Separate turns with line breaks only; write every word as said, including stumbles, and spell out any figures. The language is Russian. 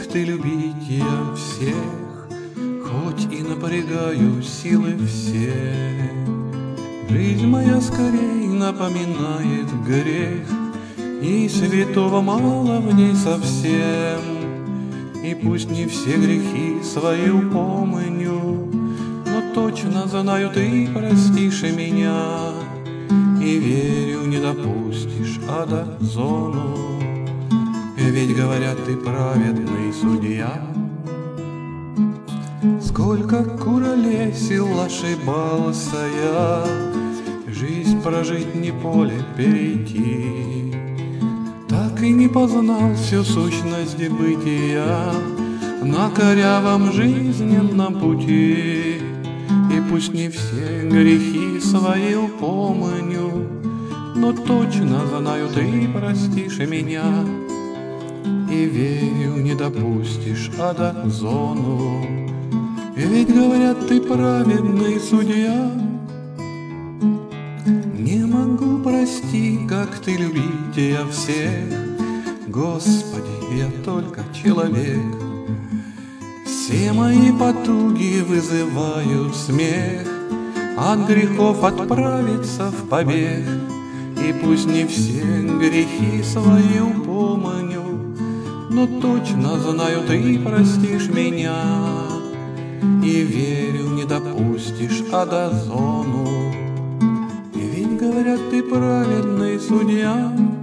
как ты любить я всех, хоть и напрягаю силы все. Жизнь моя скорей напоминает грех, и святого мало в ней совсем. И пусть не все грехи свои упомню, но точно знаю, ты простишь меня, и верю, не допустишь ада зону. Ведь говорят, ты праведный судья. Сколько куролесил, ошибался я, жизнь прожить не поле перейти, так и не познал всю сущность бытия на корявом жизненном пути. И пусть не все грехи свои упомню, но точно знаю, ты простишь меня, и верю, не допустишь ада зону. Ведь говорят, ты праведный судья. Не могу простить, как ты любить я всех, Господи, я только человек. Все мои потуги вызывают смех, от грехов отправиться в побег. И пусть не все грехи свои упомню, но точно знаю, ты простишь меня, и верю, не допустишь ада зону. И ведь говорят, ты праведный судья.